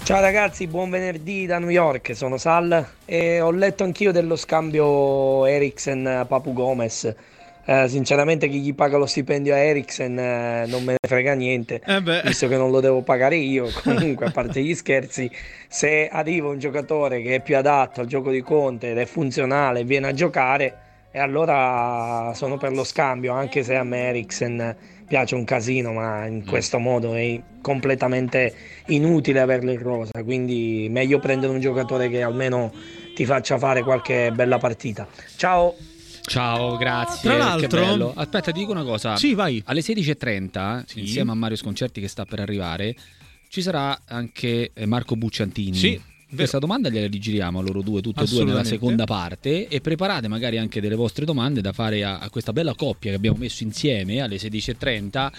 Ciao ragazzi, buon venerdì da New York, sono Sal e ho letto anch'io dello scambio Eriksen-Papu Gomez. Sinceramente chi gli paga lo stipendio a Eriksen non me ne frega niente, Eh beh, visto che non lo devo pagare io. Comunque, a parte gli scherzi, se arriva un giocatore che è più adatto al gioco di Conte ed è funzionale e viene a giocare, e allora sono per lo scambio, anche se a me Eriksen piace un casino, ma in questo modo è completamente inutile averlo in rosa, quindi meglio prendere un giocatore che almeno ti faccia fare qualche bella partita. Ciao! Ciao, grazie. tra Che l'altro, bello. Aspetta, ti dico una cosa. sì, vai. Alle 16:30, Sì. insieme a Mario Sconcerti che sta per arrivare, ci sarà anche Marco Bucciantini. Sì, Questa domanda gliela rigiriamo a loro due, tutte e due nella Assolutamente. seconda parte, e preparate magari anche delle vostre domande da fare a questa bella coppia che abbiamo messo insieme alle 16:30,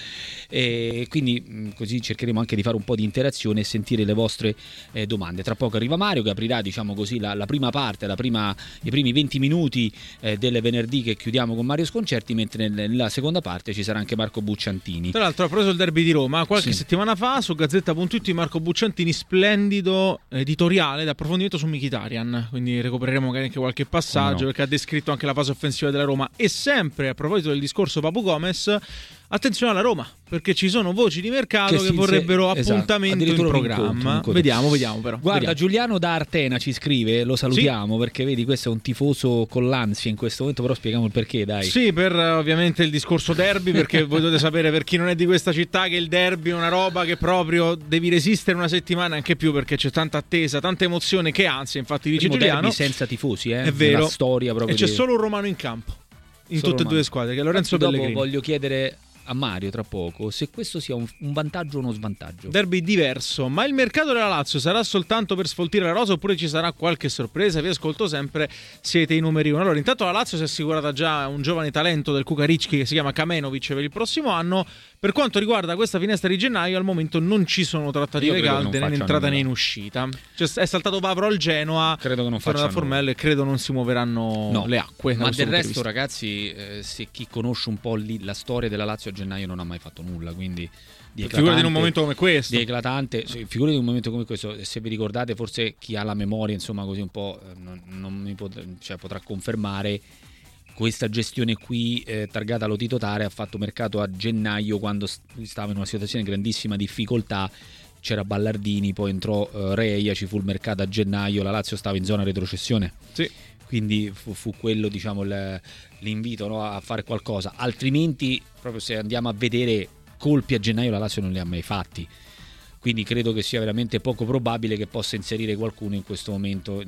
e quindi così cercheremo anche di fare un po' di interazione e sentire le vostre domande. Tra poco arriva Mario che aprirà, diciamo così, la prima parte, i primi 20 minuti del venerdì che chiudiamo con Mario Sconcerti, mentre nella seconda parte ci sarà anche Marco Bucciantini. Tra l'altro ha preso il derby di Roma qualche Sì. settimana fa su Gazzetta.it. Marco Bucciantini, splendido editoriale d'approfondimento su Mkhitaryan, quindi recupereremo magari anche qualche passaggio, no, perché ha descritto anche la fase offensiva della Roma. E sempre a proposito del discorso Papu Gomez, attenzione alla Roma, perché ci sono voci di mercato che vorrebbero appuntamento in programma. Vediamo però. Guarda, Vediamo. Giuliano da Artena ci scrive, lo salutiamo, perché vedi, questo è un tifoso con l'ansia in questo momento, però spieghiamo il perché, dai. Sì, per ovviamente il discorso derby, perché voi dovete sapere, per chi non è di questa città, che il derby è una roba che proprio devi resistere una settimana, anche più, perché c'è tanta attesa, tanta emozione, che ansia, infatti dice Primo Giuliano. derby senza tifosi, È vero. nella storia proprio E c'è solo un romano in campo in Solo tutte e romano. due le squadre, che è Lorenzo Infatti Pellegrini. dopo voglio chiedere a Mario tra poco se questo sia un vantaggio o uno svantaggio. Derby diverso, ma il mercato della Lazio sarà soltanto per sfoltire la rosa oppure ci sarà qualche sorpresa? Vi ascolto sempre, siete i numeri uno. Allora, intanto la Lazio si è assicurata già un giovane talento del Kukaricki che si chiama Kamenovic per il prossimo anno. Per quanto riguarda questa finestra di gennaio, al momento non ci sono trattative Io credo che calde non né in facciano entrata né nulla. in uscita. Cioè, è saltato Vavro al Genoa, Credo che non torna da facciano Formello e credo non si muoveranno le acque. da Ma questo del punto di resto, vista. ragazzi, se chi conosce un po' la storia della Lazio a gennaio non ha mai fatto nulla, quindi Figurati in un momento come questo. di eclatante, figurati in un momento come questo. Se vi ricordate, forse chi ha la memoria, insomma, così un po' non mi potrà confermare. Questa gestione qui, targata Lotito Totare, ha fatto mercato a gennaio quando stava in una situazione di grandissima difficoltà. C'era Ballardini, poi entrò Reia, ci fu il mercato a gennaio, la Lazio stava in zona retrocessione. Sì. Quindi fu quello, diciamo, l'invito, no, a fare qualcosa. Altrimenti, proprio se andiamo a vedere colpi a gennaio, la Lazio non li ha mai fatti. Quindi credo che sia veramente poco probabile che possa inserire qualcuno in questo momento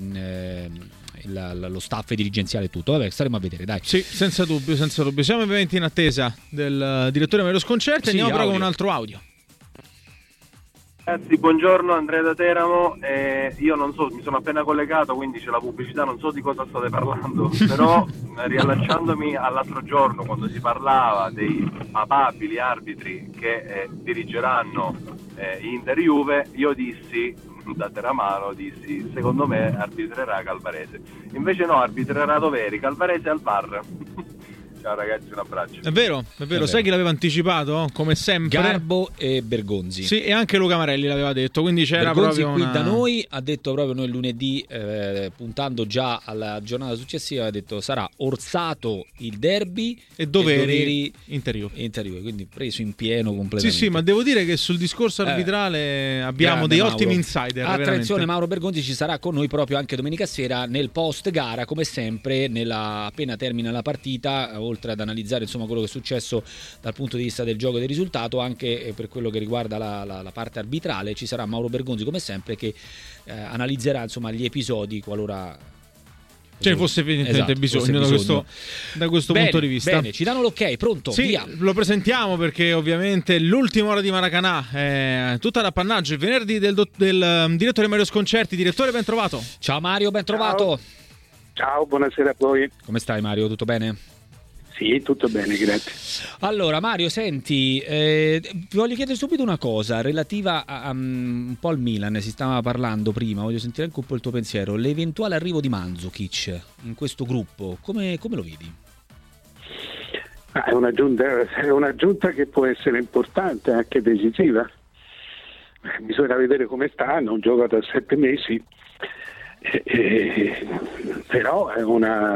lo staff dirigenziale e tutto. Vabbè, staremo a vedere, dai. Sì, senza dubbio. Siamo ovviamente in attesa del direttore Mario Sconcerti. Sì, Andiamo però con audio. un altro audio. Ragazzi, buongiorno, Andrea da Teramo. Io non so, mi sono appena collegato, quindi c'è la pubblicità, non so di cosa state parlando, però riallacciandomi all'altro giorno quando si parlava dei papabili arbitri che dirigeranno Inter-Juve, io dissi, da Teramano, secondo me arbitrerà Calvarese. Invece no, arbitrerà Doveri, Calvarese al VAR. Ciao ragazzi, un abbraccio. È vero. Sai chi l'aveva anticipato? Come sempre Garbo e Bergonzi. Sì, e anche Luca Marelli l'aveva detto, quindi c'era Bergonzi proprio qui da noi ha detto proprio noi lunedì, puntando già alla giornata successiva, ha detto sarà orsato il derby e Doveri Inter-Juve. quindi preso in pieno completamente. Sì, ma devo dire che sul discorso arbitrale abbiamo dei Mauro. ottimi insider. Attenzione, veramente. Mauro Bergonzi ci sarà con noi proprio anche domenica sera nel post gara, come sempre, appena termina la partita, oltre ad analizzare, insomma, quello che è successo dal punto di vista del gioco e del risultato, anche per quello che riguarda la parte arbitrale. Ci sarà Mauro Bergonzi come sempre che analizzerà, insomma, gli episodi qualora Ce ne fosse evidentemente bisogno da questo punto di vista. Bene, ci danno l'ok, pronto? Sì, via. lo presentiamo perché ovviamente l'ultima ora di Maracanã è tutta d'appannaggio. Il venerdì del direttore Mario Sconcerti. Direttore, ben trovato. Ciao Mario, ben trovato. Ciao, buonasera a voi. Come stai Mario? Tutto bene? Sì, tutto bene, grazie. Allora Mario, senti, vi voglio chiedere subito una cosa relativa un po' al Milan. Si stava parlando prima, voglio sentire anche un po' il tuo pensiero. L'eventuale arrivo di Mandzukic in questo gruppo, come lo vedi? È un'aggiunta che può essere importante, anche decisiva. bisogna vedere come sta, non gioca da 7 mesi, però è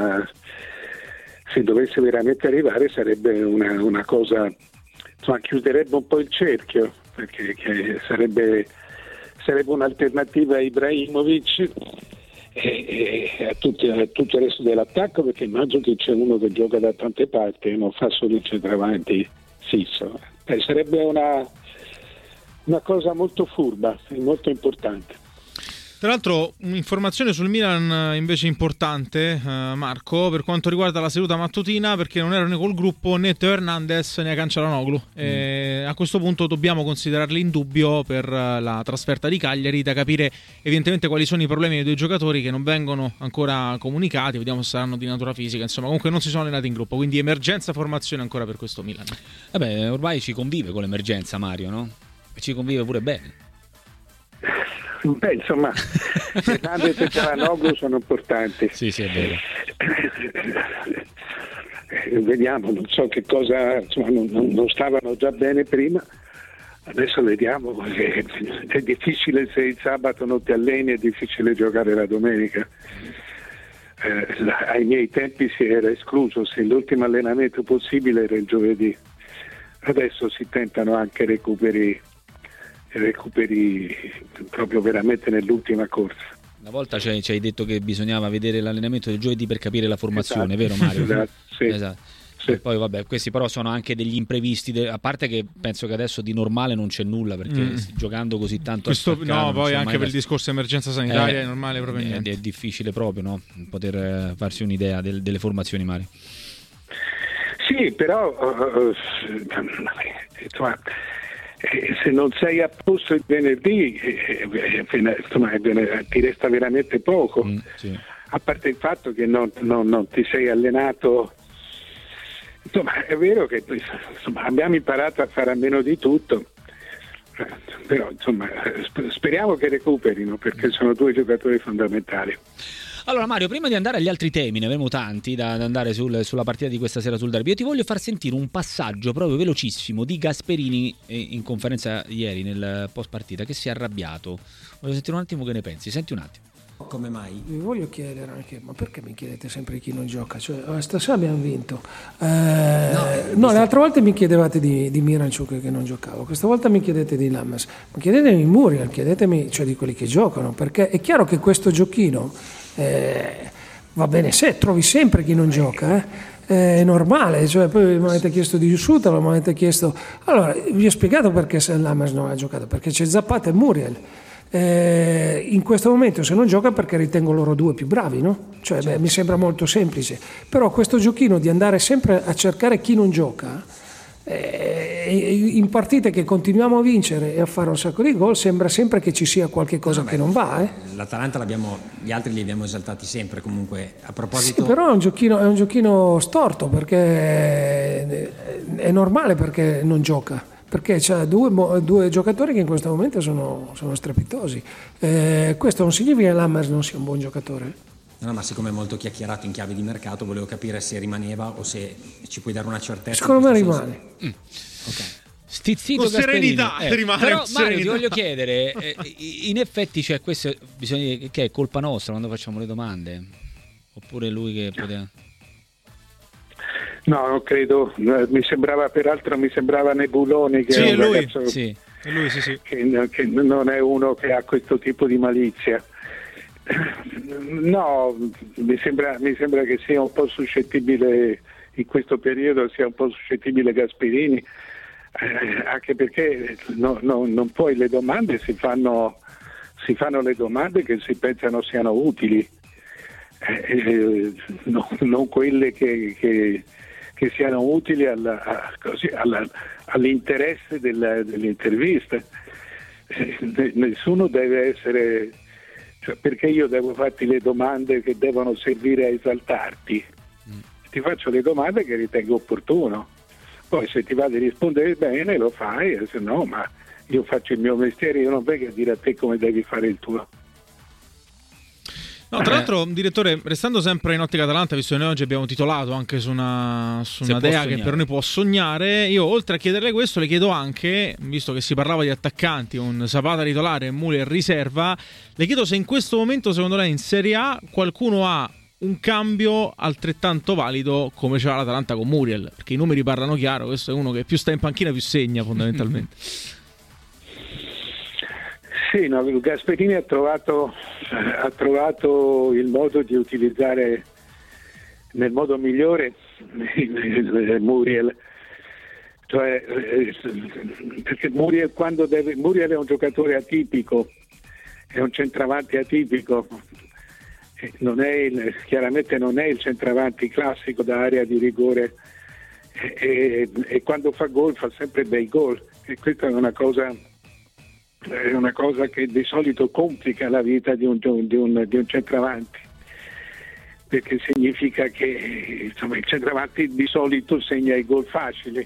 se dovesse veramente arrivare sarebbe una cosa, insomma, chiuderebbe un po' il cerchio, perché sarebbe un'alternativa a Ibrahimovic e a tutto il resto dell'attacco, perché immagino che c'è uno che gioca da tante parti e non fa solo il centravanti fisso. Sarebbe una cosa molto furba e molto importante. Tra l'altro, un'informazione sul Milan invece importante, Marco, per quanto riguarda la seduta mattutina, perché non erano col gruppo né Teo Hernandez né Cancelanoglu. A questo punto dobbiamo considerarli in dubbio per la trasferta di Cagliari, da capire evidentemente quali sono i problemi dei due giocatori che non vengono ancora comunicati, vediamo se saranno di natura fisica, insomma comunque non si sono allenati in gruppo, quindi emergenza formazione ancora per questo Milan. Vabbè, ormai ci convive con l'emergenza, Mario, no? E ci convive pure bene. Beh, insomma, Hernandez e Calhanoglu sono importanti. Sì, è vero. Vediamo, non so che cosa, insomma, non stavano già bene prima, adesso vediamo, perché è difficile, se il sabato non ti alleni, è difficile giocare la domenica. Ai miei tempi si era escluso, se l'ultimo allenamento possibile era il giovedì, adesso si tentano anche recuperi proprio veramente nell'ultima corsa. Una volta ci hai detto che bisognava vedere l'allenamento del giovedì per capire la formazione, esatto. Vero Mario? Esatto, sì. Esatto. Sì. E poi vabbè, questi però sono anche degli imprevisti, a parte che penso che adesso di normale non c'è nulla, perché giocando così tanto questo, no, poi anche per il discorso emergenza sanitaria è normale proprio niente. È difficile proprio, no? Poter farsi un'idea delle formazioni, Mario. Sì, però se non sei a posto il venerdì, ti resta veramente poco. Sì. A parte il fatto che non ti sei allenato. Insomma, è vero che abbiamo imparato a fare a meno di tutto, però insomma speriamo che recuperino, perché sono due giocatori fondamentali. Allora Mario, prima di andare agli altri temi, ne avremo tanti da andare sulla partita di questa sera sul derby, io ti voglio far sentire un passaggio proprio velocissimo di Gasperini in conferenza ieri nel post partita, che si è arrabbiato. Voglio sentire un attimo che ne pensi, senti un attimo. Come mai? Vi voglio chiedere anche, ma perché mi chiedete sempre chi non gioca? Cioè, stasera abbiamo vinto. No, le altre volte mi chiedevate di Miranchuk che non giocava, questa volta mi chiedete di Lammers, ma chiedetemi Muriel, chiedetemi, cioè, di quelli che giocano, perché è chiaro che questo giochino va bene, se trovi sempre chi non gioca, è normale, cioè, poi mi avete chiesto di Yusutalo, mi avete chiesto, allora vi ho spiegato perché Lammers non ha giocato, perché c'è Zapata e Muriel. In questo momento se non gioca perché ritengo loro due più bravi, no? Cioè, certo. Mi sembra molto semplice, però questo giochino di andare sempre a cercare chi non gioca in partite che continuiamo a vincere e a fare un sacco di gol sembra sempre che ci sia qualche cosa che non va. L'Atalanta gli altri li abbiamo esaltati sempre comunque. A proposito, sì, però è un giochino storto, perché è normale perché non gioca. Perché c'è due giocatori che in questo momento sono strepitosi. Questo non significa che Lammers non sia un buon giocatore. No, ma siccome è molto chiacchierato in chiave di mercato, volevo capire se rimaneva o se ci puoi dare una certezza. Secondo me rimane. Ok. Stizzito con serenità rimane. Però Mario, ti voglio chiedere, in effetti c'è questo, che è colpa nostra quando facciamo le domande? Oppure lui che poteva... No, non credo, mi sembrava Nebuloni che è un ragazzo sì. Che non è uno che ha questo tipo di malizia. No, mi sembra che sia un po' suscettibile in questo periodo, sia un po' suscettibile Gasperini, anche perché non puoi, le domande si fanno le domande che si pensano siano utili, non quelle che siano utili all'interesse dell'intervista. Nessuno deve essere, cioè, perché io devo farti le domande che devono servire a esaltarti? Ti faccio le domande che ritengo opportuno, poi se ti va di rispondere bene lo fai, e se no, ma io faccio il mio mestiere, io non vengo a dire a te come devi fare il tuo. No, tra l'altro, direttore, restando sempre in ottica Atalanta, visto che noi oggi abbiamo titolato anche su una dea che per noi può sognare, io oltre a chiederle questo le chiedo anche, visto che si parlava di attaccanti, un Zapata titolare e Muriel riserva, le chiedo se in questo momento secondo lei in Serie A qualcuno ha un cambio altrettanto valido come c'era l'Atalanta con Muriel, perché i numeri parlano chiaro, questo è uno che più sta in panchina più segna fondamentalmente. Sì, no, Gasperini ha trovato il modo di utilizzare nel modo migliore Muriel, cioè, perché Muriel Muriel è un giocatore atipico, è un centravanti atipico, chiaramente non è il centravanti classico da area di rigore, e quando fa gol fa sempre bei gol, e questa è una cosa che di solito complica la vita di un centravanti, perché significa che insomma, il centravanti di solito segna i gol facili.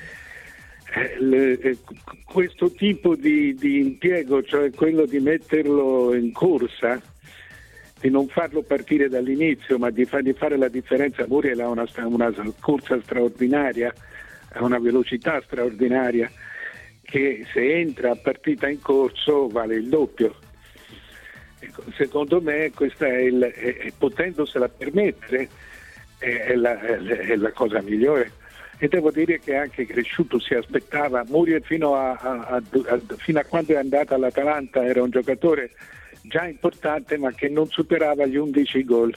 Questo tipo di impiego, cioè quello di metterlo in corsa, di non farlo partire dall'inizio, ma di fare la differenza. Muriel ha una corsa straordinaria, ha una velocità straordinaria, che se entra a partita in corso vale il doppio. Secondo me questa potendosela permettere è la cosa migliore, e devo dire che anche Cresciuto si aspettava. Muriel fino a quando è andata all'Atalanta era un giocatore già importante, ma che non superava gli 11 gol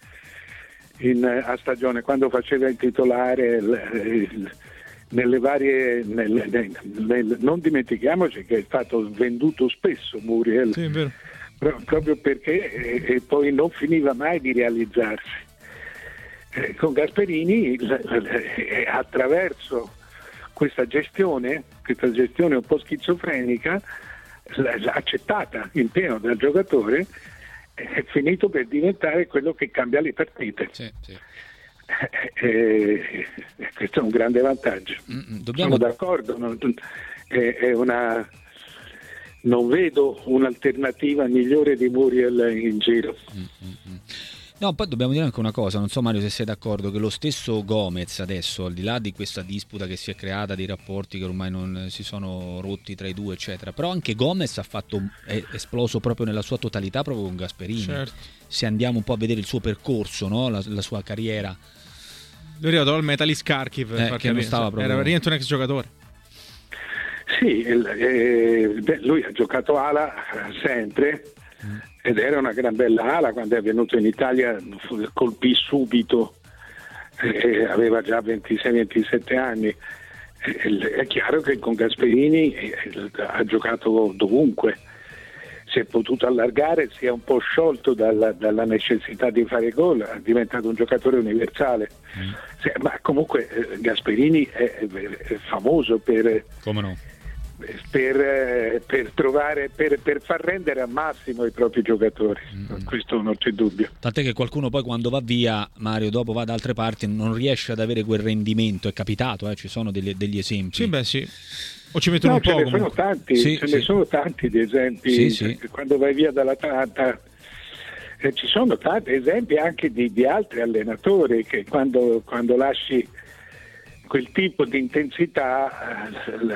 a stagione, quando faceva il titolare nelle varie non dimentichiamoci che è stato venduto spesso Muriel, sì, è vero. Proprio perché e poi non finiva mai di realizzarsi. Con Gasperini attraverso questa gestione un po' schizofrenica, l'ha accettata in pieno dal giocatore, è finito per diventare quello che cambia le partite. Sì, sì. Questo è un grande vantaggio. Sono d'accordo, non vedo un'alternativa migliore di Muriel in giro. No, poi dobbiamo dire anche una cosa, non so Mario se sei d'accordo, che lo stesso Gomez adesso, al di là di questa disputa che si è creata, dei rapporti che ormai non si sono rotti tra i due eccetera, però anche Gomez è esploso proprio nella sua totalità proprio con Gasperini. Certo. Se andiamo un po' a vedere il suo percorso, no? la sua carriera. Lui è arrivato al Metalist Kharkiv, che non stava proprio... era niente un ex giocatore. Sì, lui ha giocato ala sempre, ed era una gran bella ala. Quando è venuto in Italia colpì subito, aveva già 26-27 anni. È chiaro che con Gasperini ha giocato dovunque, si è potuto allargare, si è un po' sciolto dalla necessità di fare gol, è diventato un giocatore universale. Ma comunque Gasperini è famoso per far rendere al massimo i propri giocatori, questo non c'è dubbio. Tant'è che qualcuno poi quando va via, Mario, dopo va da altre parti, non riesce ad avere quel rendimento. È capitato, ci sono degli esempi. Sì, beh sì. O ci mettono un po'. Ne sono tanti di esempi. Sì. Quando vai via dall'Atalanta ci sono tanti esempi anche di altri allenatori che quando lasci quel tipo di intensità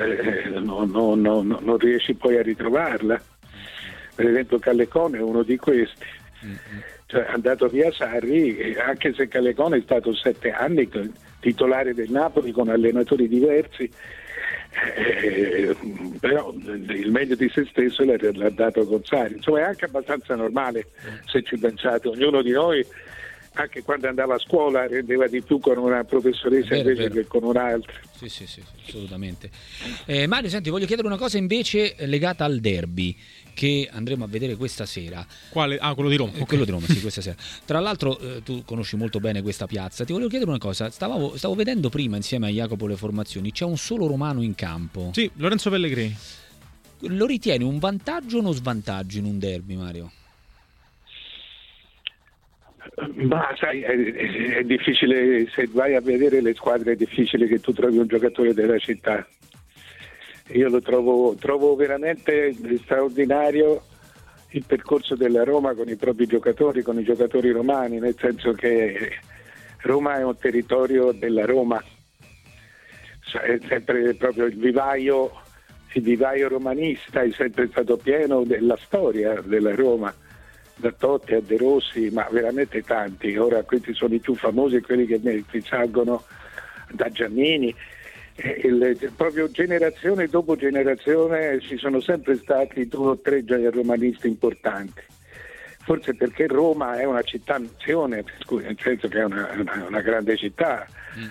non riesci poi a ritrovarla. Per esempio Callecone è uno di questi. Cioè, è andato via Sarri, anche se Callecone è stato 7 anni titolare del Napoli con allenatori diversi, però il meglio di se stesso l'ha dato con Sarri. Insomma, è anche abbastanza normale, se ci pensate. Ognuno di noi, anche quando andava a scuola, rendeva di più con una professoressa invece che con un'altra. Sì, assolutamente. Mario, senti, voglio chiedere una cosa invece legata al derby che andremo a vedere questa sera. Quale? Ah, quello di Roma. Quello di Roma, sì, questa sera. Tra l'altro tu conosci molto bene questa piazza. Ti volevo chiedere una cosa, stavo vedendo prima insieme a Jacopo le formazioni, c'è un solo romano in campo. Sì, Lorenzo Pellegrini. Lo ritieni un vantaggio o uno svantaggio in un derby, Mario? Ma sai, è difficile, se vai a vedere le squadre è difficile che tu trovi un giocatore della città. Io lo trovo veramente straordinario il percorso della Roma con i propri giocatori, con i giocatori romani, nel senso che Roma è un territorio della Roma, è sempre proprio il vivaio romanista, è sempre stato pieno della storia della Roma, da Totti a De Rossi, ma veramente tanti. Ora questi sono i più famosi, quelli che ne risalgono da Giannini. Proprio generazione dopo generazione ci sono sempre stati 2 o 3 romanisti importanti, forse perché Roma è una città-nazione, nel senso che è una grande città,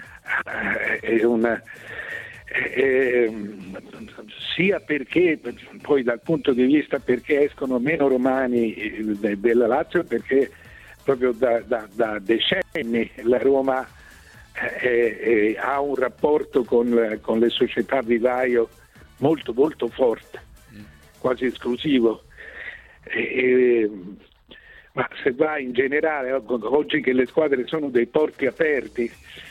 sia perché poi dal punto di vista perché escono meno romani della Lazio, perché proprio da decenni la Roma ha un rapporto con le società vivaio molto molto forte, quasi esclusivo, ma se vai in generale oggi che le squadre sono dei porti aperti,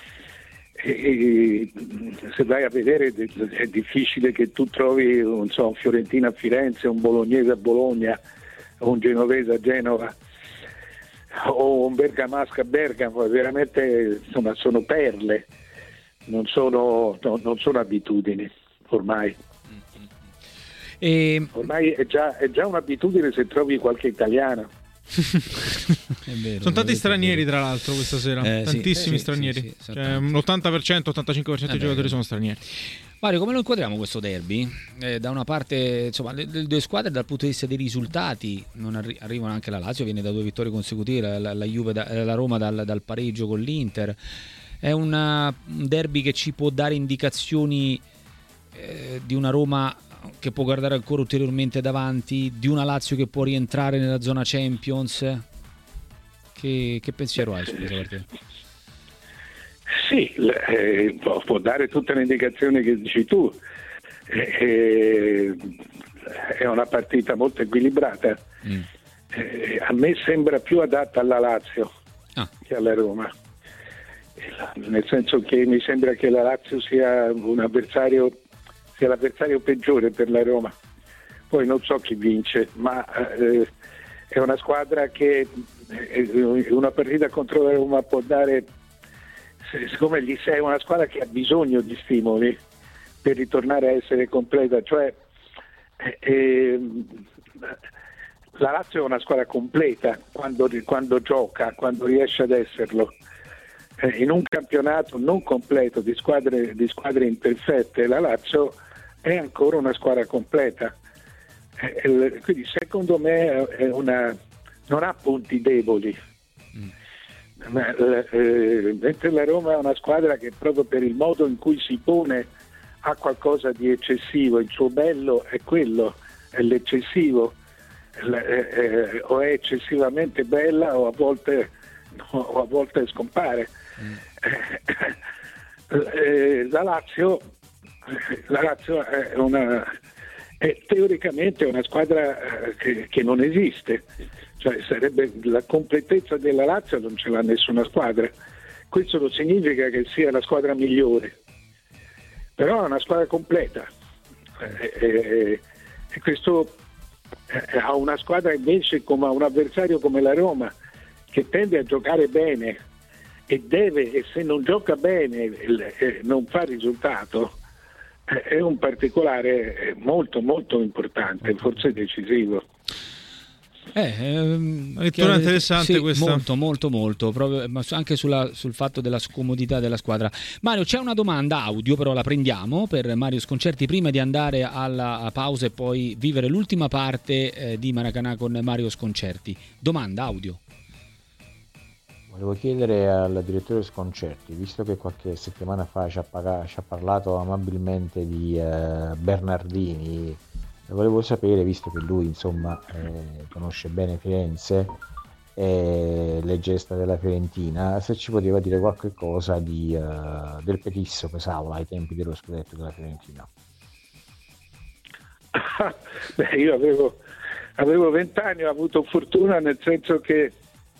se vai a vedere è difficile che tu trovi un Fiorentina a Firenze, un Bolognese a Bologna, o un Genovese a Genova, o un Bergamasco a Bergamo. Veramente insomma sono perle, non sono abitudini ormai. Ormai è già un'abitudine se trovi qualche italiano. È vero, sono tanti stranieri tra l'altro questa sera, tantissimi stranieri, sì, cioè, l'80%, 85% dei giocatori sono stranieri. Mario, come lo inquadriamo questo derby? Da una parte, insomma, le 2 squadre dal punto di vista dei risultati non arrivano, anche la Lazio viene da 2 vittorie consecutive, la Juve la Roma dal pareggio con l'Inter. È un derby che ci può dare indicazioni di una Roma che può guardare ancora ulteriormente davanti, di una Lazio che può rientrare nella zona Champions. Che pensiero hai su questa partita? Sì, può dare tutte le indicazioni che dici tu. È una partita molto equilibrata. A me sembra più adatta alla Lazio che alla Roma, nel senso che mi sembra che la Lazio sia l'avversario peggiore per la Roma. Poi non so chi vince, ma è una squadra che una partita contro la Roma può dare, siccome è una squadra che ha bisogno di stimoli per ritornare a essere completa, cioè la Lazio è una squadra completa quando gioca, quando riesce ad esserlo. In un campionato non completo di squadre imperfette, la Lazio è ancora una squadra completa. Quindi secondo me non ha punti deboli. Mentre la Roma è una squadra che proprio per il modo in cui si pone ha qualcosa di eccessivo, il suo bello è quello, è l'eccessivo, o è eccessivamente bella o a volte scompare. La Lazio è teoricamente una squadra che non esiste, cioè sarebbe la completezza della Lazio, non ce l'ha nessuna squadra. Questo non significa che sia la squadra migliore, però è una squadra completa, e questo ha una squadra invece come un avversario come la Roma, che tende a giocare bene e se non gioca bene non fa risultato. È un particolare molto molto importante, forse decisivo. Lettura interessante, sì, questa. Molto proprio, ma anche sul fatto della scomodità della squadra. Mario, c'è una domanda audio, però la prendiamo per Mario Sconcerti prima di andare alla pausa e poi vivere l'ultima parte di Maracanã con Mario Sconcerti. Domanda audio. Volevo chiedere al direttore Sconcerti, visto che qualche settimana fa ci ha parlato amabilmente di Bernardini, volevo sapere, visto che lui insomma conosce bene Firenze e le gesta della Fiorentina, se ci poteva dire qualche cosa del Petisso Pesaula ai tempi dello scudetto della Fiorentina. Beh, io avevo 20 anni, ho avuto fortuna, nel senso che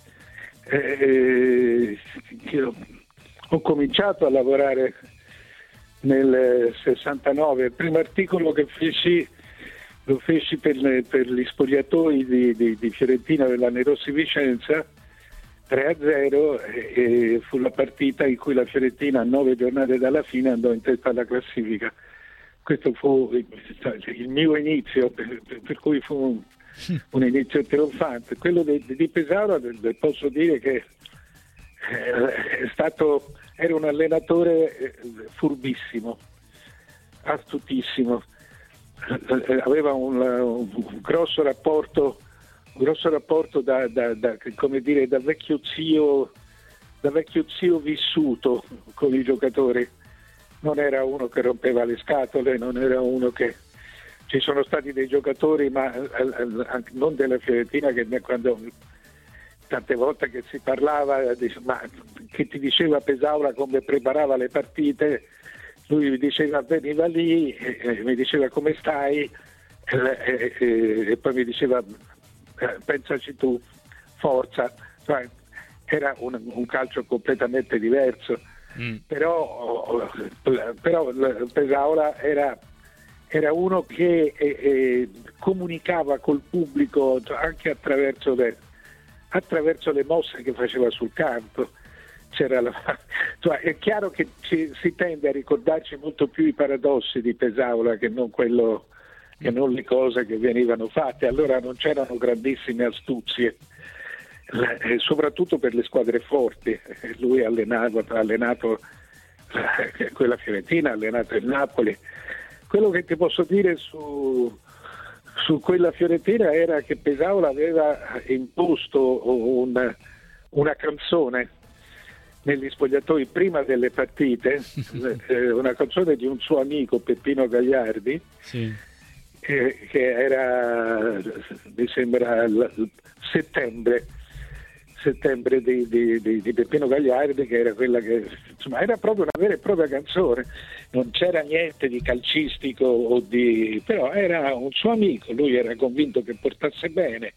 io ho cominciato a lavorare nel 69. Il primo articolo che feci lo feci per gli spogliatoi di Fiorentina della Nerossi Vicenza 3-0 e fu la partita in cui la Fiorentina a 9 giornate dalla fine andò in testa alla classifica. Questo fu il mio inizio, per cui fu un inizio trionfante. Quello di Pesauro posso dire che era un allenatore furbissimo, astutissimo, aveva un grosso rapporto da vecchio zio vissuto con i giocatori. Non era uno che rompeva le scatole, non era uno che... Ci sono stati dei giocatori, ma non della Fiorentina, che quando tante volte che si parlava, ma che ti diceva Pesaura come preparava le partite, lui mi diceva veniva lì, mi diceva come stai, e poi mi diceva pensaci tu, forza. Cioè, era un calcio completamente diverso, però Pesaura era uno che comunicava col pubblico anche attraverso le mosse che faceva sul campo. È chiaro che si tende a ricordarci molto più i paradossi di Pesaura che non le cose che venivano fatte. Allora non c'erano grandissime astuzie, soprattutto per le squadre forti. Lui ha allenato quella Fiorentina, ha allenato il Napoli. Quello che ti posso dire su quella Fiorentina era che Pesaura aveva imposto una canzone negli spogliatoi prima delle partite, una canzone di un suo amico Peppino Gagliardi, sì, che era, mi sembra, settembre di Peppino Gagliardi, che era quella che insomma era proprio una vera e propria canzone. Non c'era niente di calcistico però era un suo amico, lui era convinto che portasse bene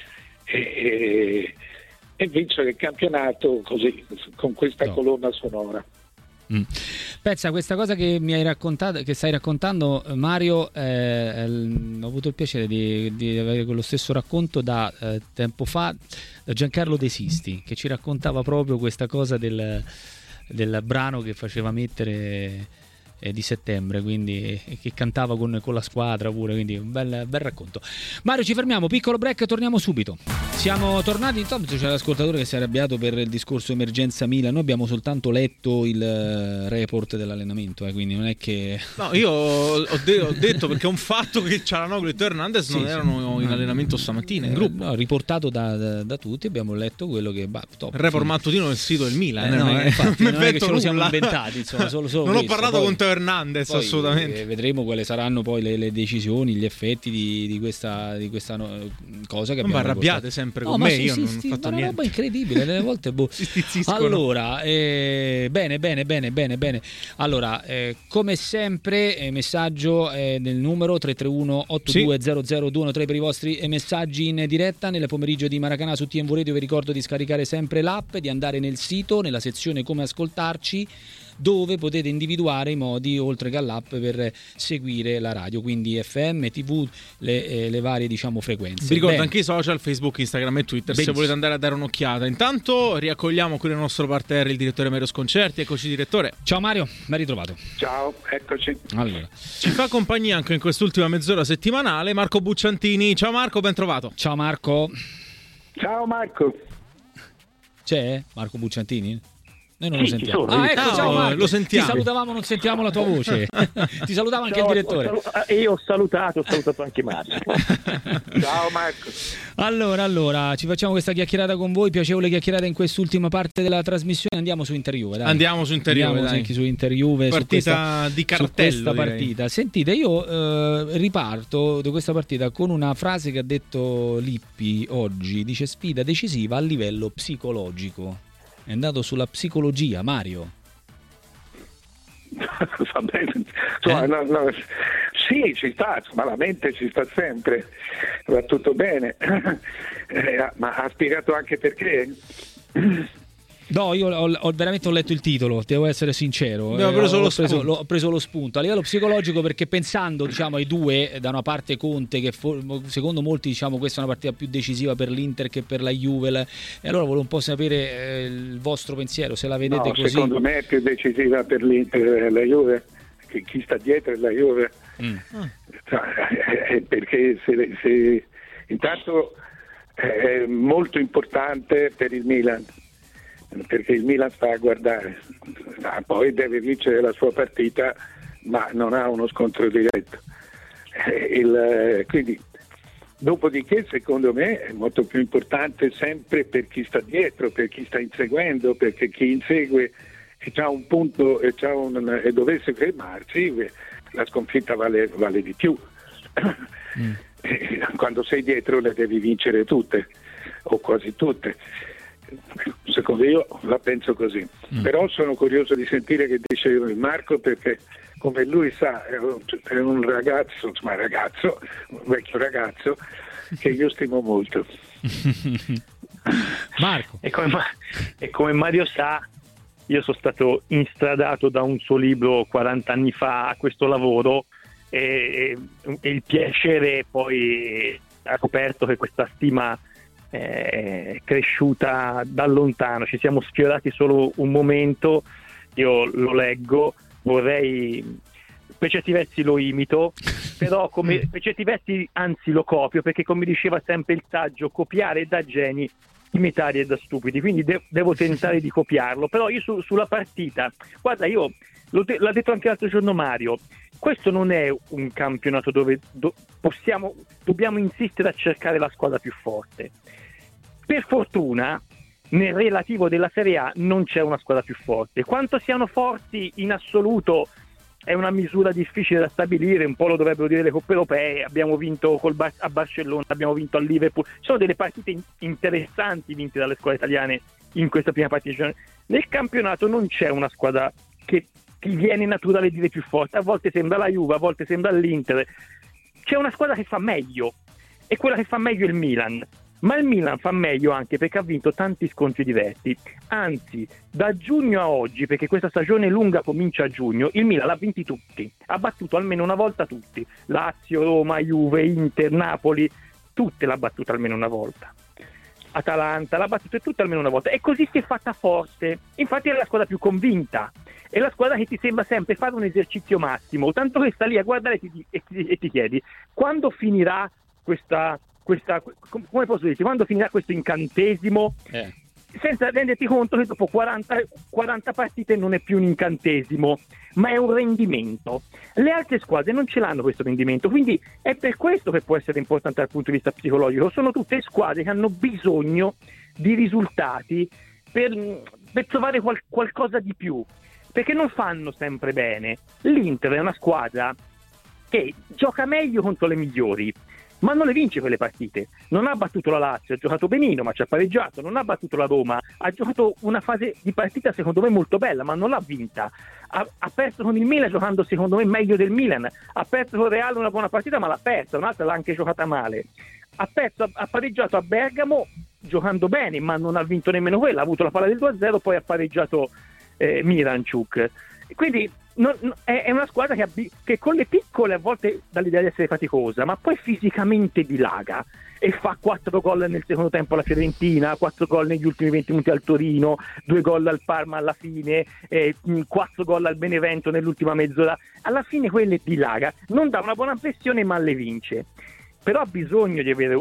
e vincere il campionato così, con questa colonna sonora. Pensa, questa cosa che mi hai raccontato, che stai raccontando, Mario, ho avuto il piacere di avere quello stesso racconto da tempo fa da Giancarlo De Sisti, che ci raccontava proprio questa cosa del brano che faceva mettere di settembre, quindi che cantava con la squadra pure, quindi un bel racconto. Mario, ci fermiamo, piccolo break, torniamo subito. Siamo tornati, intanto c'è l'ascoltatore che si è arrabbiato per il discorso emergenza Milan. Noi abbiamo soltanto letto il report dell'allenamento, quindi non è che... No, io ho detto, perché è un fatto che Cialanoglu e Teo Hernandez non erano in allenamento stamattina in gruppo. No, riportato da tutti, abbiamo letto quello che... top, il report mattutino del sito del Milan. Infatti, non è che ce lo siamo inventati, insomma, solo non ho parlato con Teo Hernandez, poi, assolutamente. Vedremo quali saranno poi le decisioni, gli effetti di questa cosa che abbiamo. Ma arrabbiate sempre con me, io non ho fatto niente. È una roba incredibile, delle volte allora, bene. Allora, come sempre, messaggio nel numero 331 8200 213 per i vostri messaggi in diretta nel pomeriggio di Maracanã su TMV Radio. Vi ricordo di scaricare sempre l'app, di andare nel sito, nella sezione come ascoltarci, dove potete individuare i modi oltre che all'app per seguire la radio, quindi FM, TV, le varie frequenze. Vi ricordo anche i social, Facebook, Instagram e Twitter. Benissimo. Se volete andare a dare un'occhiata. Intanto riaccogliamo qui nel nostro parterre il direttore Mario Sconcerti. Eccoci, direttore. Ciao Mario, ben ritrovato. Ciao, eccoci. Allora, ci fa compagnia anche in quest'ultima mezz'ora settimanale Marco Bucciantini. Ciao Marco, ben trovato. Ciao Marco. Ciao Marco. C'è Marco Bucciantini? Noi non lo sentiamo. Ciao Marco. Lo sentiamo. Ti salutavamo, non sentiamo la tua voce. Ti salutava anche il direttore. Io ho salutato anche Marco. Ciao Marco. Allora, ci facciamo questa chiacchierata con voi, piacevole chiacchierata in quest'ultima parte della trasmissione. Andiamo su Inter-Juve, dai. Andiamo su Inter-Juve, dai. Anche su Inter-Juve, partita di cartello, su questa partita. Sentite, io riparto da questa partita con una frase che ha detto Lippi oggi. Dice: sfida decisiva a livello psicologico. È andato sulla psicologia, Mario. Va bene. Sì, ci sta, ma la mente ci sta sempre, va tutto bene. Ma ha spiegato anche perché. No, io veramente ho letto il titolo, devo essere sincero. Ho preso lo spunto a livello psicologico, perché pensando, diciamo, ai due, da una parte Conte, che secondo molti, diciamo, questa è una partita più decisiva per l'Inter che per la Juve, e allora volevo un po' sapere il vostro pensiero, se la vedete così. Secondo me è più decisiva per l'Inter la Juve, che chi sta dietro è la Juve. Perché se intanto è molto importante per il Milan, perché il Milan sta a guardare, poi deve vincere la sua partita, ma non ha uno scontro diretto. Quindi, dopodiché, secondo me è molto più importante sempre per chi sta dietro, per chi sta inseguendo, perché chi insegue e c'ha un punto e dovesse fermarsi, la sconfitta vale di più. Quando sei dietro le devi vincere tutte o quasi tutte. Secondo io la penso così. Però sono curioso di sentire che dice Marco, perché come lui sa è un ragazzo, un vecchio ragazzo che io stimo molto. Marco. E come Mario sa, io sono stato instradato da un suo libro 40 anni fa a questo lavoro, e il piacere poi ha scoperto che questa stima è cresciuta da lontano. Ci siamo sfiorati solo un momento, io lo leggo, vorrei, per certi versi lo imito, però per certi versi anzi lo copio, perché come diceva sempre il saggio, copiare è da geni, imitare è da stupidi, quindi devo tentare di copiarlo. Però io sulla partita, guarda, io l'ha detto anche l'altro giorno Mario, questo non è un campionato dove dobbiamo insistere a cercare la squadra più forte. Per fortuna nel relativo della Serie A non c'è una squadra più forte. Quanto siano forti in assoluto è una misura difficile da stabilire, un po' lo dovrebbero dire le coppe europee. Abbiamo vinto a Barcellona, abbiamo vinto a Liverpool, sono delle partite interessanti vinte dalle squadre italiane in questa prima partita. Nel campionato non c'è una squadra che ti viene naturale dire più forte, a volte sembra la Juve, a volte sembra l'Inter. C'è una squadra che fa meglio, e quella che fa meglio è il Milan. Ma il Milan fa meglio anche perché ha vinto tanti scontri diretti, anzi da giugno a oggi, perché questa stagione lunga comincia a giugno, il Milan l'ha vinti tutti, ha battuto almeno una volta tutti, Lazio, Roma, Juve, Inter, Napoli, tutte l'ha battuta almeno una volta, Atalanta l'ha battuta tutte almeno una volta, e così si è fatta forte. Infatti è la squadra più convinta, è la squadra che ti sembra sempre fare un esercizio massimo, tanto che sta lì a guardare e ti chiedi quando finirà questa, come posso dirti, quando finirà questo incantesimo, senza renderti conto che dopo 40 partite non è più un incantesimo, ma è un rendimento. Le altre squadre non ce l'hanno questo rendimento, quindi è per questo che può essere importante dal punto di vista psicologico. Sono tutte squadre che hanno bisogno di risultati per trovare qualcosa di più, perché non fanno sempre bene. L'Inter è una squadra che gioca meglio contro le migliori, ma non le vince quelle partite. Non ha battuto la Lazio, ha giocato benino ma ci ha pareggiato, non ha battuto la Roma, ha giocato una fase di partita secondo me molto bella ma non l'ha vinta, ha perso con il Milan giocando secondo me meglio del Milan, ha perso con il Real una buona partita ma l'ha persa, un'altra l'ha anche giocata male, ha pareggiato a Bergamo giocando bene ma non ha vinto nemmeno quella, ha avuto la palla del 2-0, poi ha pareggiato Miranchuk. Quindi è una squadra che con le piccole a volte dà l'idea di essere faticosa, ma poi fisicamente dilaga e fa 4 gol nel secondo tempo alla Fiorentina, 4 gol negli ultimi 20 minuti al Torino, 2 gol al Parma alla fine, 4 gol al Benevento nell'ultima mezz'ora. Alla fine quelle dilaga, non dà una buona impressione ma le vince. Però ha bisogno di avere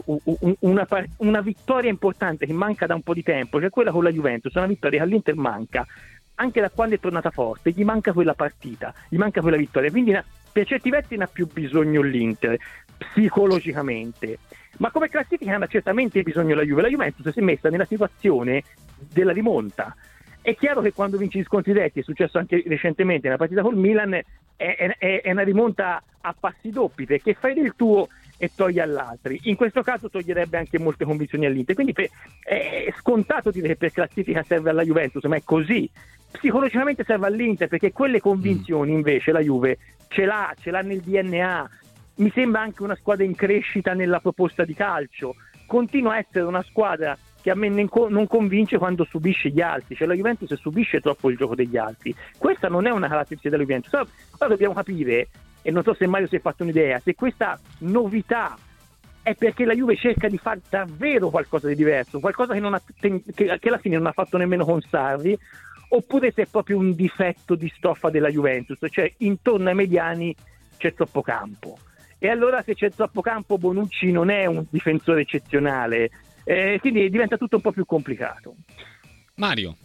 una vittoria importante che manca da un po' di tempo, che è quella con la Juventus, una vittoria che all'Inter manca. Anche da quando è tornata forte, gli manca quella partita, gli manca quella vittoria, quindi per certi versi ne ha più bisogno l'Inter, psicologicamente. Ma come classifica ha certamente bisogno la Juve. La Juventus si è messa nella situazione della rimonta. È chiaro che quando vinci gli scontri diretti, è successo anche recentemente nella partita col Milan, è una rimonta a passi doppi, perché fai del tuo e togli all'altri. In questo caso toglierebbe anche molte convinzioni all'Inter, quindi è scontato dire che per classifica serve alla Juventus, ma è così. Psicologicamente serve all'Inter, perché quelle convinzioni invece la Juve ce l'ha nel DNA. Mi sembra anche una squadra in crescita nella proposta di calcio, continua a essere una squadra che a me non convince quando subisce gli altri, cioè la Juventus subisce troppo il gioco degli altri. Questa non è una caratteristica della Juventus. Però dobbiamo capire, e non so se Mario si è fatto un'idea, se questa novità è perché la Juve cerca di fare davvero qualcosa di diverso, qualcosa che alla fine non ha fatto nemmeno con Sarri, oppure se è proprio un difetto di stoffa della Juventus, cioè intorno ai mediani c'è troppo campo. E allora se c'è troppo campo Bonucci non è un difensore eccezionale, quindi diventa tutto un po' più complicato. Mario.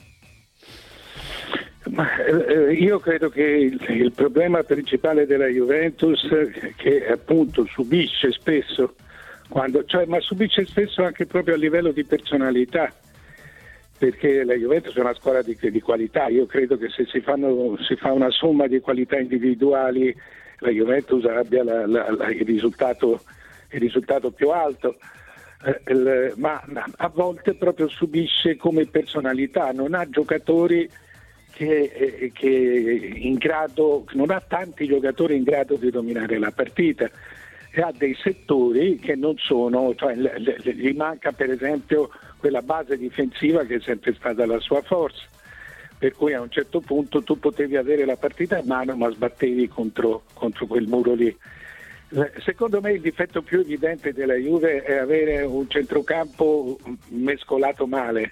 Io credo che il problema principale della Juventus, che appunto subisce spesso, ma subisce spesso anche proprio a livello di personalità, perché la Juventus è una squadra di qualità. Io credo che se si fa una somma di qualità individuali, la Juventus abbia il risultato più alto, ma a volte proprio subisce come personalità, non ha giocatori che in grado, non ha tanti giocatori in grado di dominare la partita, e ha dei settori che non sono, cioè gli manca per esempio quella base difensiva che è sempre stata la sua forza, per cui a un certo punto tu potevi avere la partita in mano ma sbattevi contro quel muro lì. Secondo me il difetto più evidente della Juve è avere un centrocampo miscelato male,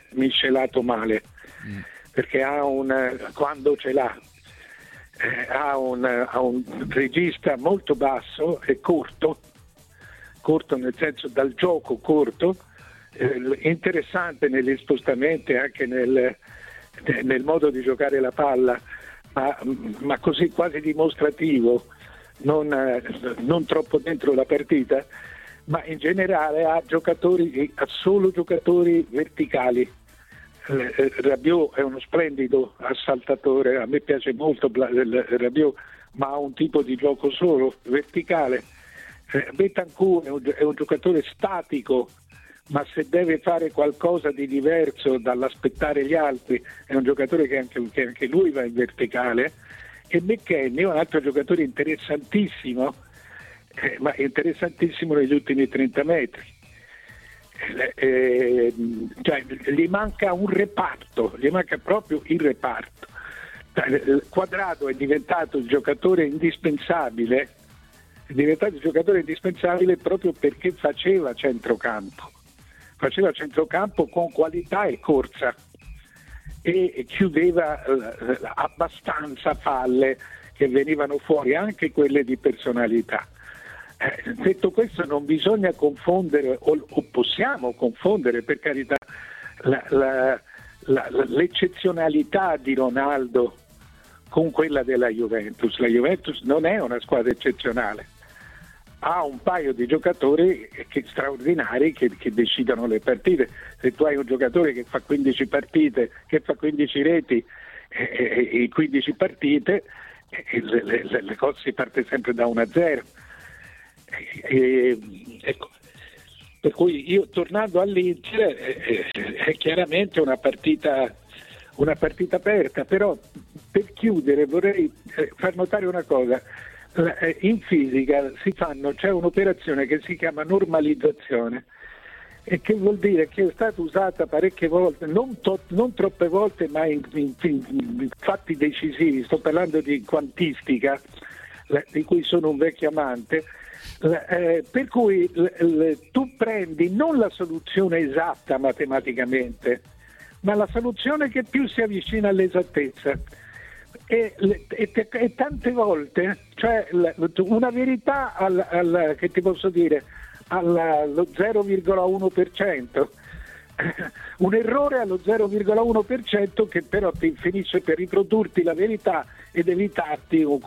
perché quando ce l'ha ha un regista molto basso e corto nel senso dal gioco corto, interessante negli spostamenti, anche nel modo di giocare la palla, ma così quasi dimostrativo, non troppo dentro la partita, ma in generale ha solo giocatori verticali. Rabiot è uno splendido assaltatore, a me piace molto Rabiot, ma ha un tipo di gioco solo verticale. Betancourt è un giocatore statico, ma se deve fare qualcosa di diverso dall'aspettare gli altri è un giocatore che anche lui va in verticale. E McKennie è un altro giocatore interessantissimo, ma interessantissimo negli ultimi 30 metri. Cioè, gli manca un reparto, gli manca proprio il reparto. Quadrado è diventato il giocatore indispensabile, proprio perché faceva centrocampo con qualità e corsa, e chiudeva abbastanza falle che venivano fuori, anche quelle di personalità. Detto questo, non bisogna confondere, o possiamo confondere per carità, l'eccezionalità di Ronaldo con quella della Juventus. La Juventus non è una squadra eccezionale, ha un paio di giocatori straordinari che decidono le partite. Se tu hai un giocatore che fa 15 partite, che fa 15 reti in 15 partite, le cose si parte sempre da 1-0. Ecco. Per cui io, tornando all'Inter, è chiaramente una partita aperta, però per chiudere vorrei far notare una cosa. In fisica c'è un'operazione che si chiama normalizzazione, e che vuol dire che è stata usata parecchie volte, non troppe volte, ma in fatti decisivi. Sto parlando di quantistica, di cui sono un vecchio amante, per cui tu prendi non la soluzione esatta matematicamente, ma la soluzione che più si avvicina all'esattezza. E tante volte, cioè una verità che ti posso dire allo 0,1%, un errore allo 0,1% che però ti finisce per riprodurti la verità ed evitarti un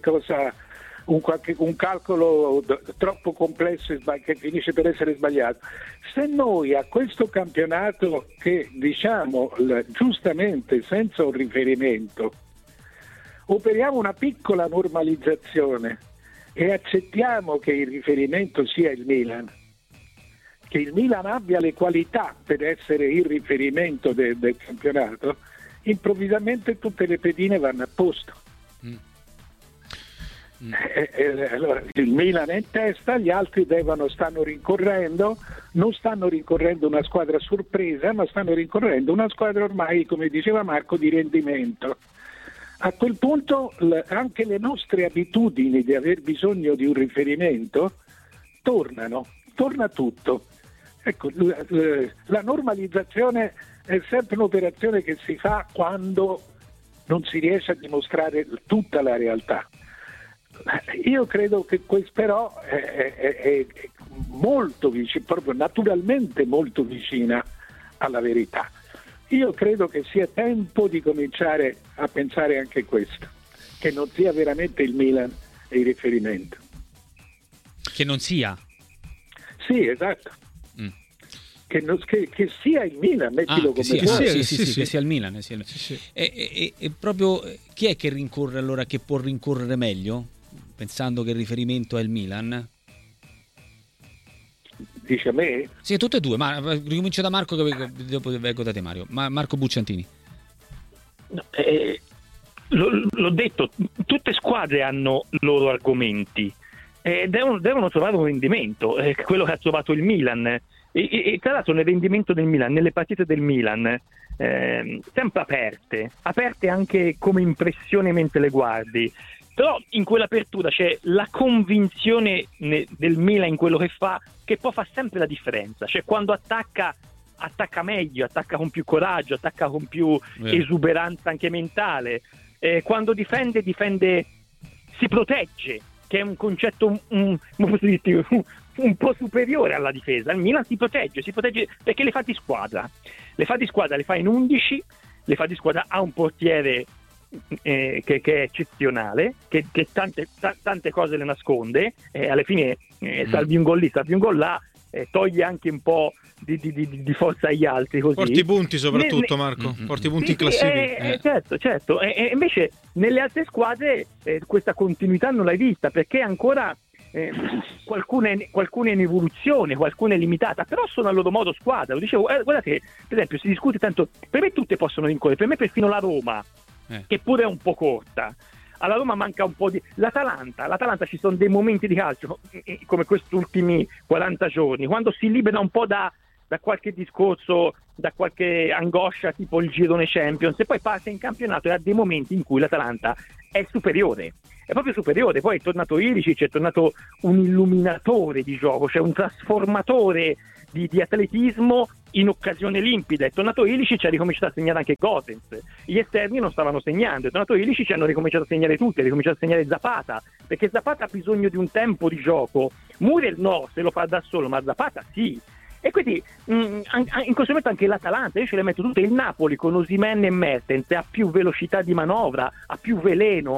calcolo troppo complesso che finisce per essere sbagliato. Se noi a questo campionato, che diciamo giustamente senza un riferimento, operiamo una piccola normalizzazione e accettiamo che il riferimento sia il Milan, che il Milan abbia le qualità per essere il riferimento del campionato, improvvisamente tutte le pedine vanno a posto. Allora, il Milan è in testa, gli altri stanno rincorrendo, non stanno rincorrendo una squadra sorpresa, ma stanno rincorrendo una squadra ormai, come diceva Marco, di rendimento. A quel punto anche le nostre abitudini di aver bisogno di un riferimento torna tutto. Ecco, la normalizzazione è sempre un'operazione che si fa quando non si riesce a dimostrare tutta la realtà. Io credo che questo però è molto vicino, proprio naturalmente molto vicina alla verità. Io credo che sia tempo di cominciare a pensare anche questo, che non sia veramente il Milan il riferimento. Che non sia? Sì, esatto. Che sia il Milan, mettilo come sì, vuoi. che sia il Milan. E proprio chi è che rincorre allora, che può rincorrere meglio, pensando che il riferimento è il Milan? Dice a me? Sì, tutte e due, ma ricomincio da Marco, che dopo vengo da te, Mario. Marco Bucciantini. L'ho detto, tutte squadre hanno loro argomenti, devono trovare un rendimento, quello che ha trovato il Milan. E tra l'altro nel rendimento del Milan, nelle partite del Milan, sempre aperte anche come impressione mentre le guardi, però in quell'apertura c'è la convinzione del Milan in quello che fa, che poi fa sempre la differenza. Cioè quando attacca meglio, attacca con più coraggio, attacca con più esuberanza anche mentale, quando difende si protegge, che è un concetto un po' superiore alla difesa. Il Milan si protegge perché le fa di squadra, le fa in 11, le fa di squadra, ha un portiere che è eccezionale, che tante cose le nasconde, alla fine salvi un gol lì, salvi un gol là, toglie anche un po' di forza agli altri, così. Porti punti soprattutto, Marco, porti punti in classifica. Certo. E invece nelle altre squadre questa continuità non l'hai vista, perché ancora qualcuna è in evoluzione, qualcuna è limitata, però sono a loro modo squadra. Lo dicevo, guardate, per esempio si discute tanto, per me tutte possono rincorrere, per me perfino la Roma, che pure è un po' corta. Alla Roma manca un po' di... L'Atalanta ci sono dei momenti di calcio, come questi ultimi 40 giorni, quando si libera un po' da qualche discorso, da qualche angoscia tipo il girone Champions, e poi passa in campionato e ha dei momenti in cui l'Atalanta è superiore, è proprio superiore. Poi è tornato Ilicic, è tornato un illuminatore di gioco, cioè un trasformatore di atletismo in occasione limpida. È tornato Ilicic, ha ricominciato a segnare anche Gosens, gli esterni non stavano segnando, è tornato Ilicic, hanno ricominciato a segnare tutti, ha ricominciato a segnare Zapata, perché Zapata ha bisogno di un tempo di gioco, Muriel no, se lo fa da solo, ma Zapata sì. E quindi in questo momento anche l'Atalanta, io ce le metto tutte, il Napoli con Osimhen e Mertens ha più velocità di manovra, ha più veleno,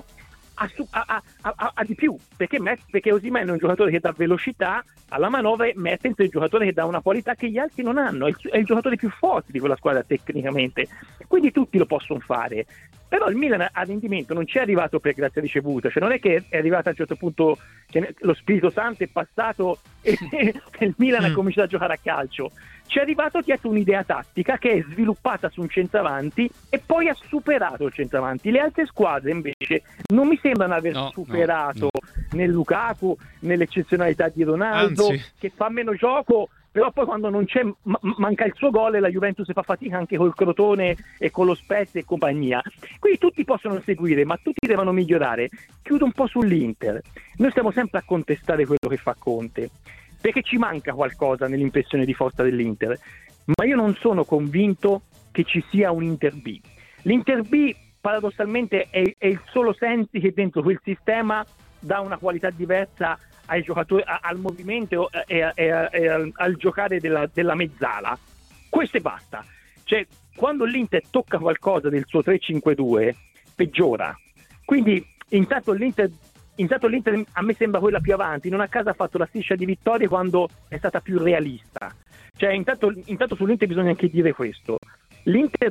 ha di più, perché Osimhen è un giocatore che dà velocità alla manovra, e Mertens è un giocatore che dà una qualità che gli altri non hanno, è il giocatore più forte di quella squadra tecnicamente, quindi tutti lo possono fare. Però il Milan a rendimento non ci è arrivato per grazia ricevuta, cioè non è che è arrivato a un certo punto che lo Spirito Santo è passato e il Milan ha cominciato a giocare a calcio. Ci è arrivato dietro un'idea tattica che è sviluppata su un centravanti e poi ha superato il centravanti. Le altre squadre invece non mi sembrano aver superato né Lukaku, né l'eccezionalità di Ronaldo, che fa meno gioco, però poi quando non c'è, manca il suo gol, e la Juventus fa fatica anche col Crotone e con lo Spezia e compagnia. Quindi tutti possono seguire, ma tutti devono migliorare. Chiudo un po' sull'Inter. Noi stiamo sempre a contestare quello che fa Conte, perché ci manca qualcosa nell'impressione di forza dell'Inter, ma io non sono convinto che ci sia un Inter B. L'Inter B paradossalmente è il solo Sensi che dentro quel sistema dà una qualità diversa ai giocatori, al movimento e al giocare della mezzala. Questo e basta. Cioè, quando l'Inter tocca qualcosa del suo 3-5-2 peggiora. Quindi intanto l'Inter a me sembra quella più avanti, non a caso ha fatto la striscia di vittorie quando è stata più realista. Cioè intanto sull'Inter bisogna anche dire questo. L'Inter,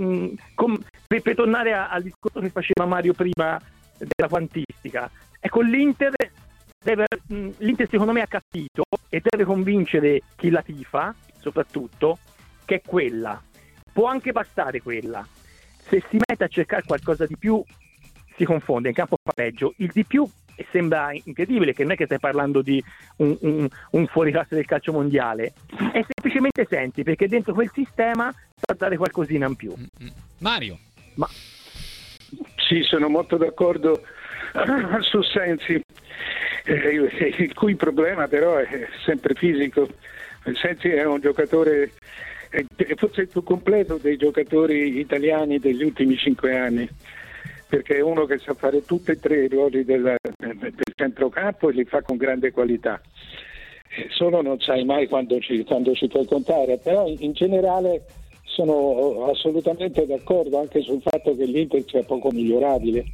per tornare al discorso che faceva Mario prima della quantistica, ecco, l'Inter secondo me ha capito e deve convincere chi la tifa, soprattutto, che è quella. Può anche bastare quella. Se si mette a cercare qualcosa di più si confonde, in campo fa peggio. Il di più sembra incredibile, che non è che stai parlando di un fuoriclasse del calcio mondiale, è semplicemente senti, perché dentro quel sistema sa dare qualcosina in più. Mario. Sì, sono molto d'accordo su Sensi, il cui problema però è sempre fisico. Sensi è un giocatore, forse il più completo dei giocatori italiani degli ultimi 5 anni, perché è uno che sa fare tutti e tre i ruoli del centrocampo e li fa con grande qualità. Solo non sai mai quando ci puoi contare, però in generale sono assolutamente d'accordo anche sul fatto che l'Inter sia poco migliorabile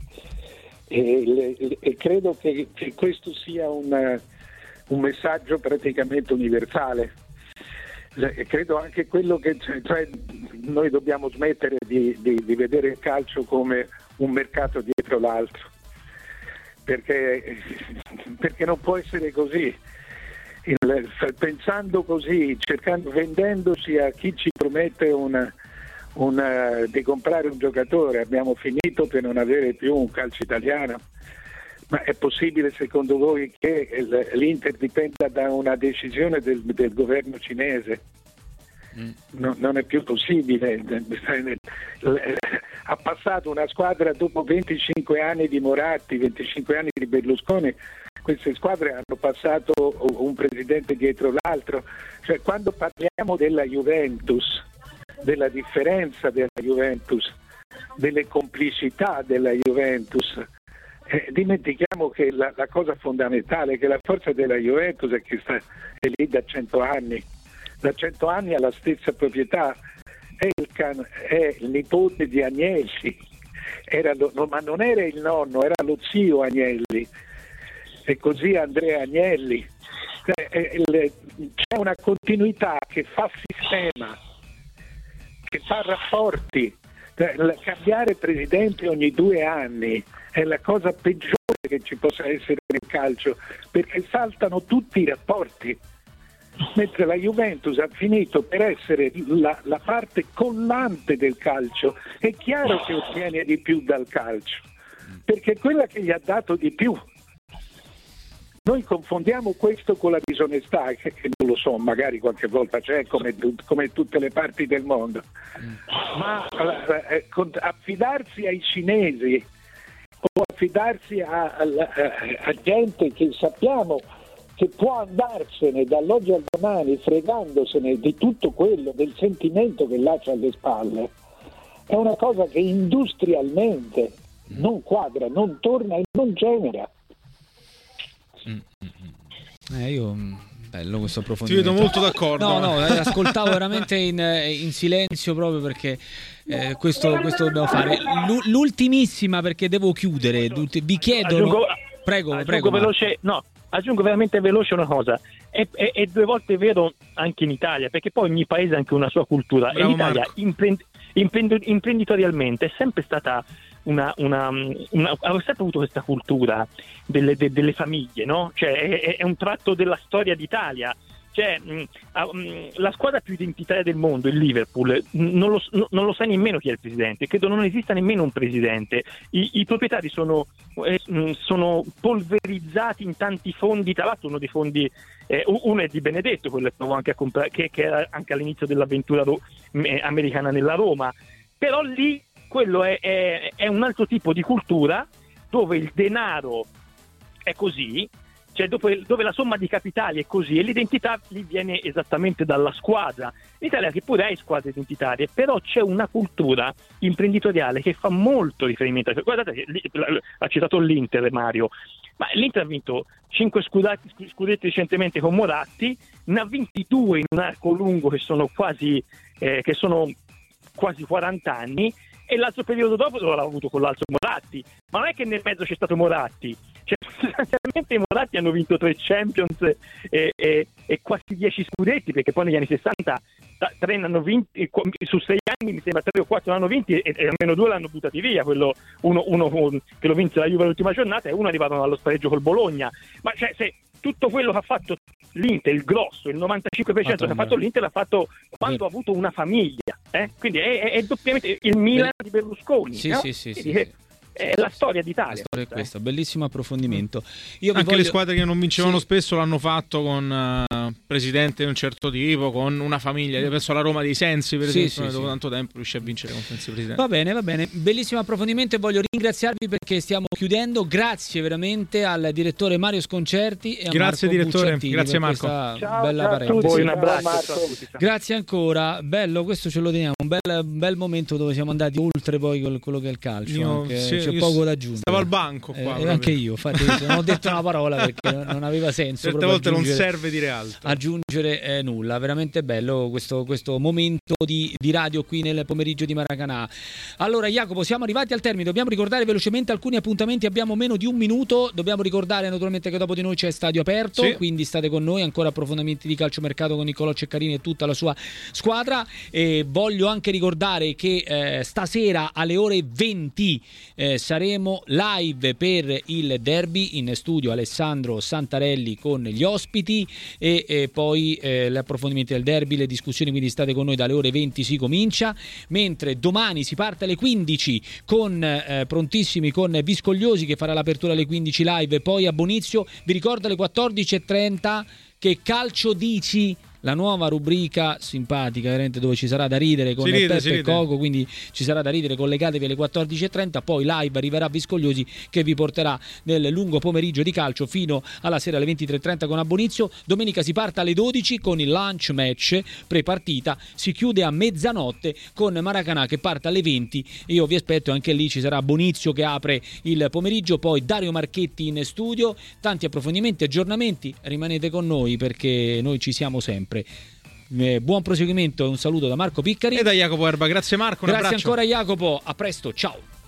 e credo che questo sia un messaggio praticamente universale. Credo anche quello che noi dobbiamo smettere di vedere il calcio come un mercato dietro l'altro, perché non può essere così. Pensando così, vendendosi a chi ci promette di comprare un giocatore, abbiamo finito per non avere più un calcio italiano. Ma è possibile secondo voi che l'Inter dipenda da una decisione del governo cinese? No, non è più possibile. Ha passato una squadra dopo 25 anni di Moratti, 25 anni di Berlusconi. Queste squadre hanno passato un presidente dietro l'altro. Cioè, quando parliamo della Juventus, della differenza della Juventus, delle complicità della Juventus, dimentichiamo che la cosa fondamentale è che la forza della Juventus è che è lì da 100 anni. Da 100 anni ha la stessa proprietà. Elkan è il nipote di Agnelli, ma non era il nonno, era lo zio Agnelli. E così Andrea Agnelli. C'è una continuità che fa sistema, che fa rapporti. Cambiare presidente ogni 2 anni è la cosa peggiore che ci possa essere nel calcio, perché saltano tutti i rapporti, mentre la Juventus ha finito per essere la parte collante del calcio. È chiaro che ottiene di più dal calcio, perché è quella che gli ha dato di più. Noi confondiamo questo con la disonestà, che non lo so, magari qualche volta c'è come in tutte le parti del mondo, ma affidarsi ai cinesi o affidarsi a gente che sappiamo che può andarsene dall'oggi al domani fregandosene di tutto quello, del sentimento che lascia alle spalle, è una cosa che industrialmente non quadra, non torna e non genera. Bello questo approfondimento. Ti vedo molto d'accordo. No, ascoltavo veramente in silenzio, proprio perché questo dobbiamo fare. L'ultimissima, perché devo chiudere. Vi chiedono. Prego. Aggiungo veramente veloce una cosa. È 2 volte vero anche in Italia, perché poi ogni paese ha anche una sua cultura. Bravo, e in Italia imprenditorialmente è sempre stata avevo sempre avuto questa cultura delle famiglie, no? Cioè è un tratto della storia d'Italia. Cioè, la squadra più identitaria del mondo, il Liverpool, non lo sa nemmeno chi è il presidente. Credo non esista nemmeno un presidente. I proprietari sono polverizzati in tanti fondi. Tra l'altro uno dei fondi, uno è di Benedetto, quello che provo anche a comprare, che era anche all'inizio dell'avventura americana nella Roma. Però lì quello è un altro tipo di cultura, dove il denaro è così, cioè dove la somma di capitali è così, e l'identità lì viene esattamente dalla squadra. In Italia, che pure hai squadre identitarie, però c'è una cultura imprenditoriale che fa molto riferimento. Guardate, ha citato l'Inter, Mario, ma l'Inter ha vinto 5 scudetti recentemente con Moratti, ne ha vinti 2 in un arco lungo che sono quasi 40 anni, e l'altro periodo dopo l'ha avuto con l'altro Moratti. Ma non è che nel mezzo c'è stato Moratti, cioè sostanzialmente i Moratti hanno vinto 3 Champions e quasi 10 scudetti, perché poi negli anni 60 3 ne hanno vinti, su 6 anni mi sembra 3 o 4 l'hanno vinti, e almeno 2 l'hanno buttati via, uno che lo vinse la Juve all'ultima giornata, e uno arrivato allo spareggio col Bologna. Ma cioè, se tutto quello che ha fatto l'Inter, il grosso, il 95% che ha fatto l'Inter, l'ha fatto quando ha avuto una famiglia, quindi è doppiamente il Milan di Berlusconi. Sì, no? sì. È la storia d'Italia. La storia è questa, bellissimo approfondimento. Io Anche le squadre che non vincevano spesso l'hanno fatto con presidente di un certo tipo, con una famiglia. Io penso alla Roma dei Sensi, per esempio, dopo tanto tempo riesce a vincere con Sensi presidente. Va bene, bellissimo approfondimento e voglio ringraziarvi perché stiamo chiudendo. Grazie veramente al direttore Mario Sconcerti e a grazie Marco direttore, Bucciantini grazie per Marco. questa bella parentesi. Un abbraccio a tutti. Grazie ancora, bello, questo ce lo teniamo, un bel momento dove siamo andati oltre poi quello che è il calcio. C'è poco da aggiungere. Stavo al banco qua. Anche io, infatti non ho detto una parola perché non aveva senso. Certe volte non serve dire altro. Aggiungere nulla, veramente bello questo momento di radio qui nel pomeriggio di Maracanã. Allora Jacopo, siamo arrivati al termine, dobbiamo ricordare velocemente alcuni appuntamenti, abbiamo meno di un minuto, dobbiamo ricordare naturalmente che dopo di noi c'è Stadio Aperto, quindi state con noi, ancora approfondimenti di calciomercato con Niccolò Ceccarini e tutta la sua squadra. E voglio anche ricordare che stasera alle ore 20 saremo live per il derby, in studio Alessandro Santarelli con gli ospiti e poi gli approfondimenti del derby, le discussioni, quindi state con noi, dalle ore 20 si comincia, mentre domani si parte alle 15 con prontissimi con Viscogliosi che farà l'apertura alle 15 live, e poi a Bonizio vi ricordo alle 14:30 che Calcio Dici, la nuova rubrica simpatica veramente, dove ci sarà da ridere con Peppe e Coco, quindi ci sarà da ridere, collegatevi alle 14:30, poi live arriverà Viscogliosi che vi porterà nel lungo pomeriggio di calcio fino alla sera alle 23:30 con Abbonizio. Domenica si parte alle 12 con il lunch match pre-partita, si chiude a mezzanotte con Maracanã che parte alle 20. Io vi aspetto, anche lì ci sarà Bonizio che apre il pomeriggio, poi Dario Marchetti in studio, tanti approfondimenti, aggiornamenti, rimanete con noi perché noi ci siamo sempre. Buon proseguimento e un saluto da Marco Piccari e da Jacopo Erba. Grazie Marco, un abbraccio. Grazie ancora Jacopo, a presto, ciao.